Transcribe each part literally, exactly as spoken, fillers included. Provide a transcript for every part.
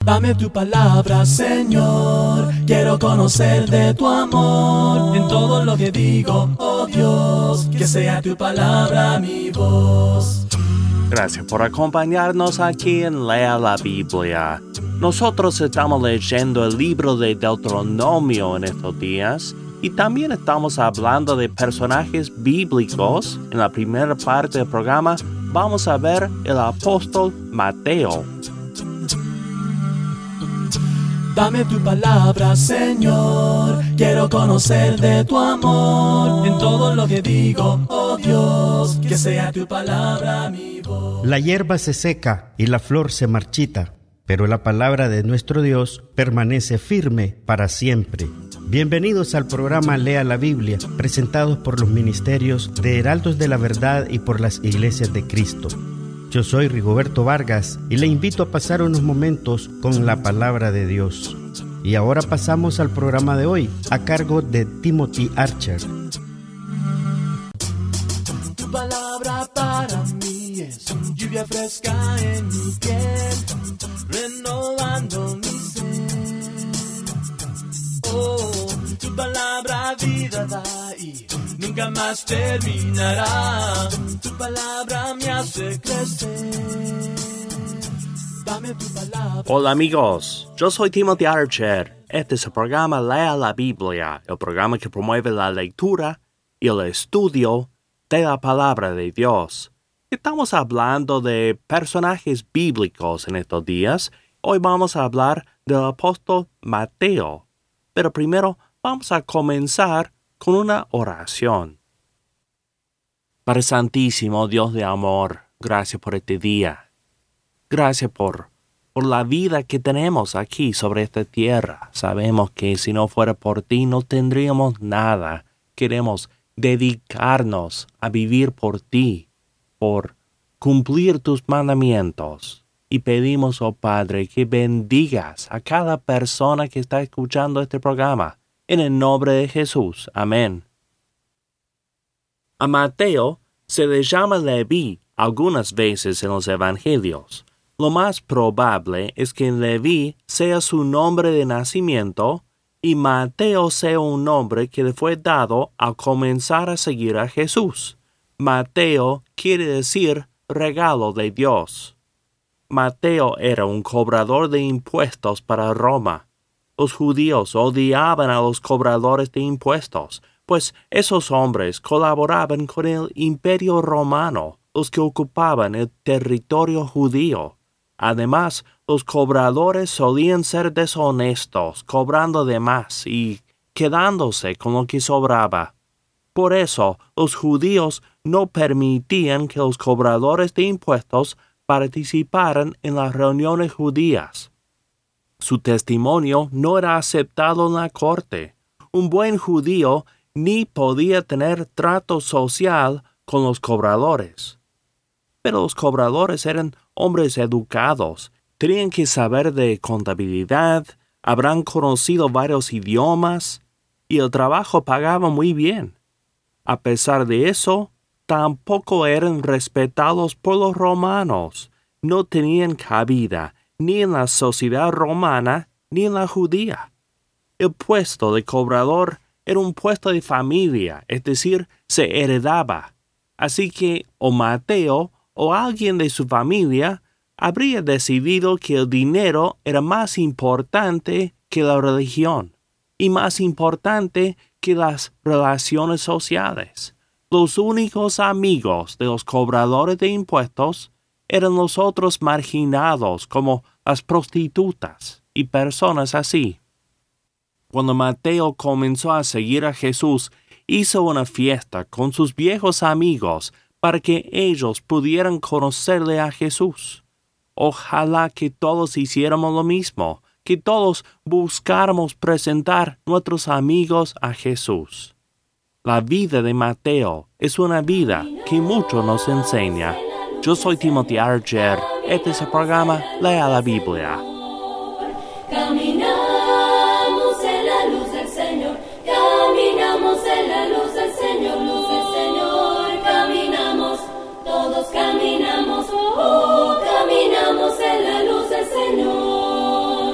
Dame tu palabra, Señor, quiero conocer de tu amor. En todo lo que digo, oh Dios, que sea tu palabra mi voz. Gracias por acompañarnos aquí en Lea la Biblia. Nosotros estamos leyendo el libro de Deuteronomio en estos días y también estamos hablando de personajes bíblicos. En la primera parte del programa vamos a ver el apóstol Mateo. Dame tu palabra, Señor, quiero conocer de tu amor. En todo lo que digo, oh Dios, que sea tu palabra mi voz. La hierba se seca y la flor se marchita, pero la palabra de nuestro Dios permanece firme para siempre. Bienvenidos al programa Lea la Biblia, presentados por los ministerios de Heraldos de la Verdad y por las Iglesias de Cristo. Yo soy Rigoberto Vargas y le invito a pasar unos momentos con la palabra de Dios. Y ahora pasamos al programa de hoy, a cargo de Timothy Archer. Tu palabra para mí es lluvia fresca en mi piel, renovando mi ser. Oh, tu palabra vida da y nunca más terminará. Tu palabra me hace crecer. Dame tu palabra. Hola amigos, yo soy Timothy Archer. Este es el programa Lea la Biblia, el programa que promueve la lectura y el estudio de la palabra de Dios. Estamos hablando de personajes bíblicos en estos días. Hoy vamos a hablar del apóstol Mateo. Pero primero vamos a comenzar con una oración. Padre Santísimo, Dios de amor, gracias por este día. Gracias por, por la vida que tenemos aquí sobre esta tierra. Sabemos que si no fuera por ti no tendríamos nada. Queremos dedicarnos a vivir por ti, por cumplir tus mandamientos. Y pedimos, oh Padre, que bendigas a cada persona que está escuchando este programa. En el nombre de Jesús. Amén. A Mateo se le llama Leví algunas veces en los evangelios. Lo más probable es que Leví sea su nombre de nacimiento y Mateo sea un nombre que le fue dado al comenzar a seguir a Jesús. Mateo quiere decir regalo de Dios. Mateo era un cobrador de impuestos para Roma. Los judíos odiaban a los cobradores de impuestos, pues esos hombres colaboraban con el imperio romano, los que ocupaban el territorio judío. Además, los cobradores solían ser deshonestos, cobrando de más y quedándose con lo que sobraba. Por eso, los judíos no permitían que los cobradores de impuestos participaran en las reuniones judías. Su testimonio no era aceptado en la corte. Un buen judío ni podía tener trato social con los cobradores. Pero los cobradores eran hombres educados, tenían que saber de contabilidad, habrán conocido varios idiomas y el trabajo pagaba muy bien. A pesar de eso, tampoco eran respetados por los romanos. No tenían cabida ni en la sociedad romana ni en la judía. El puesto de cobrador era un puesto de familia, es decir, se heredaba. Así que o Mateo o alguien de su familia habría decidido que el dinero era más importante que la religión y más importante que las relaciones sociales. Los únicos amigos de los cobradores de impuestos eran los otros marginados como las prostitutas y personas así. Cuando Mateo comenzó a seguir a Jesús, hizo una fiesta con sus viejos amigos para que ellos pudieran conocerle a Jesús. Ojalá que todos hiciéramos lo mismo, que todos buscáramos presentar nuestros amigos a Jesús. La vida de Mateo es una vida que mucho nos enseña. Yo soy Timothy Archer. Este es el programa Lea la Biblia. Caminamos en la luz del Señor. Caminamos en la luz del Señor. Luz del Señor. Caminamos. Todos caminamos. Oh, caminamos en la luz del Señor.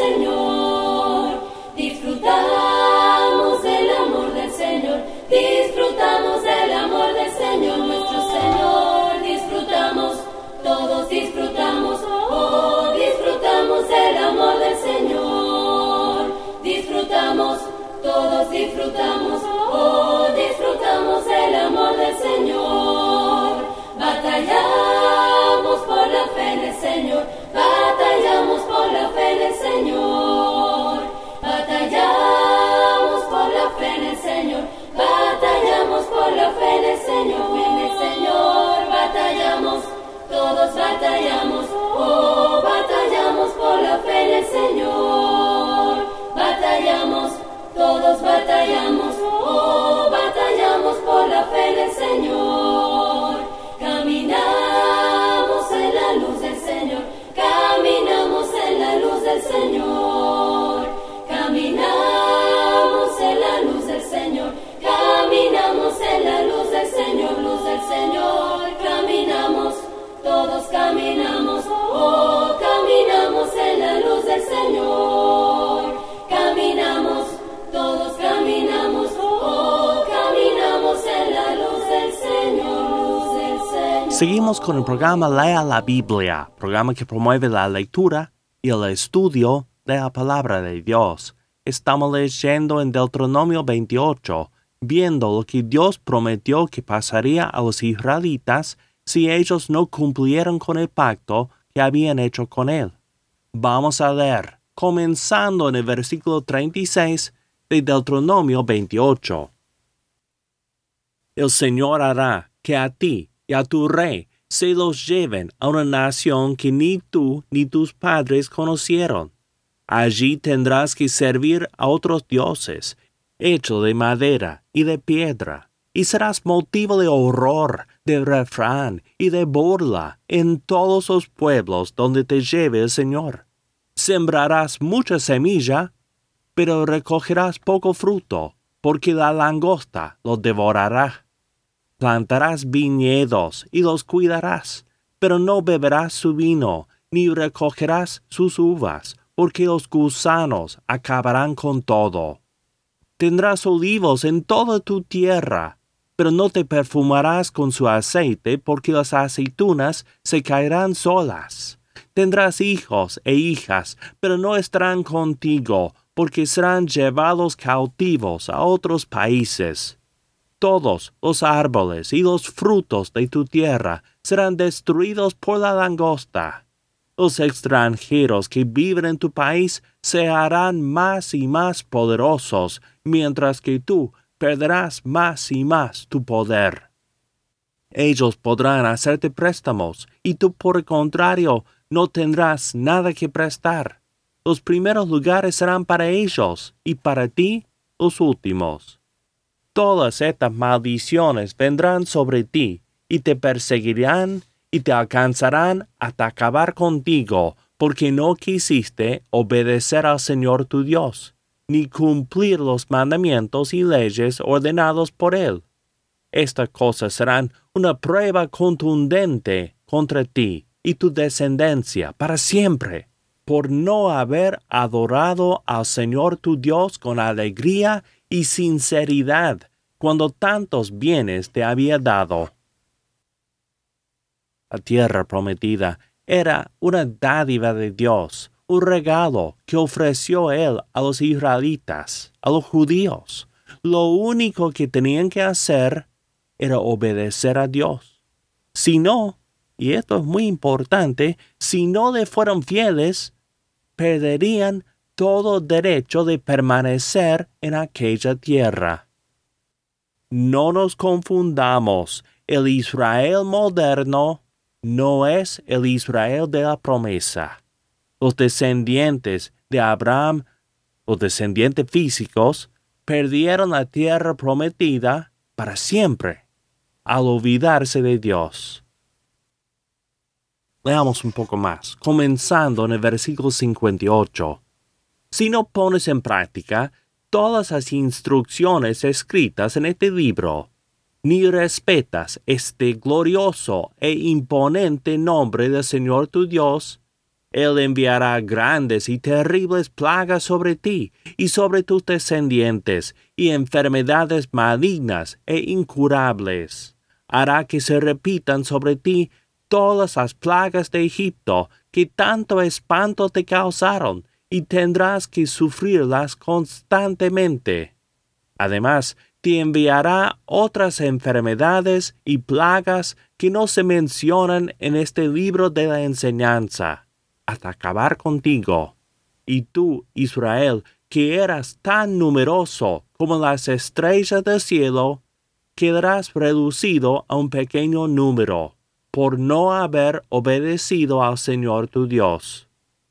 Señor. Disfrutamos del amor del Señor, disfrutamos del amor del Señor, nuestro Señor. Disfrutamos, todos disfrutamos, oh, disfrutamos del amor del Señor. Disfrutamos, todos disfrutamos, oh, disfrutamos del amor del Señor. Batallamos por la fe en el Señor, batallamos por la fe en el Señor. Batallamos por la fe en el Señor, batallamos por la fe en el Señor, en el Señor. Batallamos, todos batallamos, oh, batallamos por la fe en el Señor. Batallamos, todos batallamos, oh, batallamos por la fe en el Señor. Caminamos en la luz del Señor, caminamos en la luz del Señor. Caminamos en la luz del Señor, caminamos en la luz del Señor, luz del Señor. Caminamos, todos caminamos, oh, caminamos en la luz del Señor. Caminamos, todos caminamos, oh, caminamos en la luz del Señor, luz del Señor. Seguimos con el programa Lea la Biblia, programa que promueve la lectura y el estudio de la palabra de Dios. Estamos leyendo en Deuteronomio veintiocho, viendo lo que Dios prometió que pasaría a los israelitas si ellos no cumplieron con el pacto que habían hecho con él. Vamos a leer, comenzando en el versículo treinta y seis de Deuteronomio veintiocho. El Señor hará que a ti y a tu rey se los lleven a una nación que ni tú ni tus padres conocieron. Allí tendrás que servir a otros dioses, hechos de madera y de piedra, y serás motivo de horror, de refrán y de burla en todos los pueblos donde te lleve el Señor. Sembrarás mucha semilla, pero recogerás poco fruto, porque la langosta los devorará. Plantarás viñedos y los cuidarás, pero no beberás su vino, ni recogerás sus uvas, porque los gusanos acabarán con todo. Tendrás olivos en toda tu tierra, pero no te perfumarás con su aceite, porque las aceitunas se caerán solas. Tendrás hijos e hijas, pero no estarán contigo, porque serán llevados cautivos a otros países. Todos los árboles y los frutos de tu tierra serán destruidos por la langosta. Los extranjeros que viven en tu país se harán más y más poderosos, mientras que tú perderás más y más tu poder. Ellos podrán hacerte préstamos, y tú por el contrario no tendrás nada que prestar. Los primeros lugares serán para ellos, y para ti los últimos. Todas estas maldiciones vendrán sobre ti, y te perseguirán, y te alcanzarán hasta acabar contigo, porque no quisiste obedecer al Señor tu Dios, ni cumplir los mandamientos y leyes ordenados por Él. Estas cosas serán una prueba contundente contra ti y tu descendencia para siempre, por no haber adorado al Señor tu Dios con alegría y sinceridad, cuando tantos bienes te había dado. La tierra prometida era una dádiva de Dios, un regalo que ofreció Él a los israelitas, a los judíos. Lo único que tenían que hacer era obedecer a Dios. Si no, y esto es muy importante, si no le fueron fieles, perderían todo derecho de permanecer en aquella tierra. No nos confundamos, el Israel moderno no es el Israel de la promesa. Los descendientes de Abraham, los descendientes físicos, perdieron la tierra prometida para siempre, al olvidarse de Dios. Leamos un poco más, comenzando en el versículo cincuenta y ocho. Si no pones en práctica todas las instrucciones escritas en este libro, ni respetas este glorioso e imponente nombre del Señor tu Dios, Él enviará grandes y terribles plagas sobre ti y sobre tus descendientes, y enfermedades malignas e incurables. Hará que se repitan sobre ti todas las plagas de Egipto que tanto espanto te causaron, y tendrás que sufrirlas constantemente. Además, te enviará otras enfermedades y plagas que no se mencionan en este libro de la enseñanza, hasta acabar contigo. Y tú, Israel, que eras tan numeroso como las estrellas del cielo, quedarás reducido a un pequeño número, por no haber obedecido al Señor tu Dios.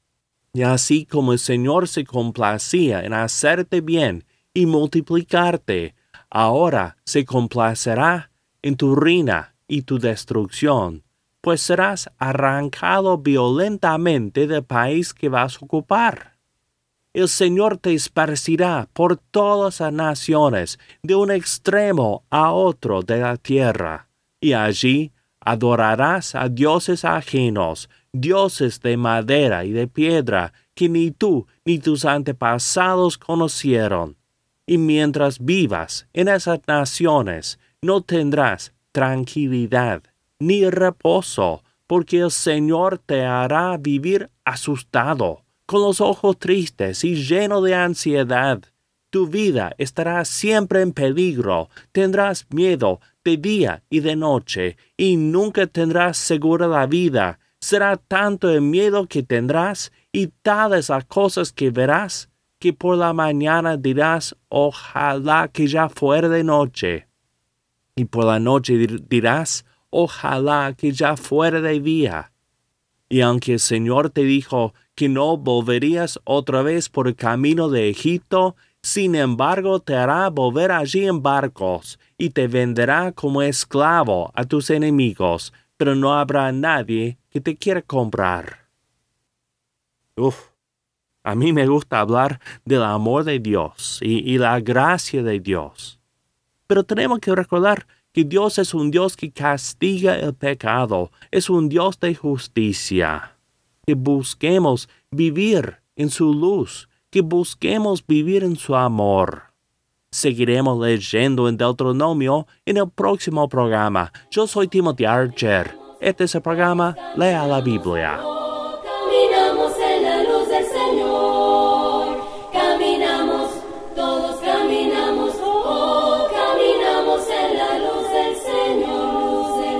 Y así como el Señor se complacía en hacerte bien y multiplicarte, ahora se complacerá en tu ruina y tu destrucción, pues serás arrancado violentamente del país que vas a ocupar. El Señor te esparcirá por todas las naciones, de un extremo a otro de la tierra, y allí adorarás a dioses ajenos, dioses de madera y de piedra, que ni tú ni tus antepasados conocieron. Y mientras vivas en esas naciones, no tendrás tranquilidad ni reposo, porque el Señor te hará vivir asustado, con los ojos tristes y lleno de ansiedad. Tu vida estará siempre en peligro, tendrás miedo de día y de noche, y nunca tendrás segura la vida. Será tanto el miedo que tendrás y tales las cosas que verás, que por la mañana dirás, ojalá que ya fuera de noche. Y por la noche dirás, ojalá que ya fuera de día. Y aunque el Señor te dijo que no volverías otra vez por el camino de Egipto, sin embargo te hará volver allí en barcos, y te venderá como esclavo a tus enemigos, pero no habrá nadie que te quiera comprar. Uf, a mí me gusta hablar del amor de Dios y, y la gracia de Dios. Pero tenemos que recordar que Dios es un Dios que castiga el pecado, es un Dios de justicia. Que busquemos vivir en su luz, que busquemos vivir en su amor. Seguiremos leyendo en Deuteronomio en el próximo programa. Yo soy Timothy Archer. Este es el programa Lea la Biblia. Caminamos en la luz del Señor. Caminamos, todos caminamos. Oh, caminamos en la luz del Señor, luz del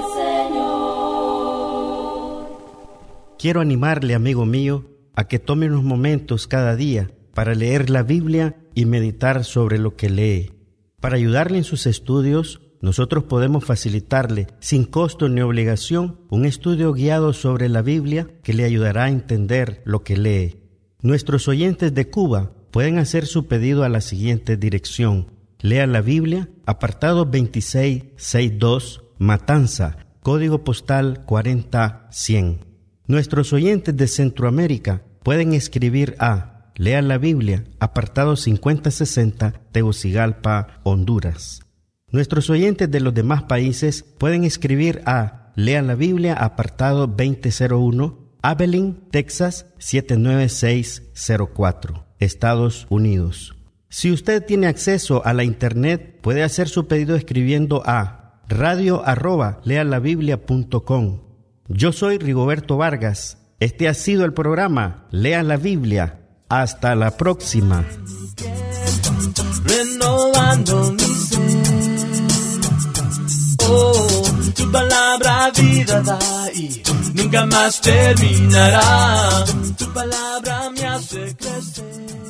Señor. Quiero animarle, amigo mío, a que tome unos momentos cada día para leer la Biblia y meditar sobre lo que lee. Para ayudarle en sus estudios, nosotros podemos facilitarle, sin costo ni obligación, un estudio guiado sobre la Biblia que le ayudará a entender lo que lee. Nuestros oyentes de Cuba pueden hacer su pedido a la siguiente dirección: Lea la Biblia, apartado veintiséis sesenta y dos, Matanza, código postal cuarenta cien. Nuestros oyentes de Centroamérica pueden escribir a Lea la Biblia, apartado cincuenta sesenta, Tegucigalpa, Honduras. Nuestros oyentes de los demás países pueden escribir a Lea la Biblia, apartado veinte cero uno, Abilene, Texas, siete nueve seis cero cuatro, Estados Unidos. Si usted tiene acceso a la internet, puede hacer su pedido escribiendo a radio arroba lealabiblia punto com. Yo soy Rigoberto Vargas. Este ha sido el programa Lea la Biblia. Hasta la próxima. Renovando mi ser. Oh, tu palabra vida da y nunca más terminará. Tu palabra me hace crecer.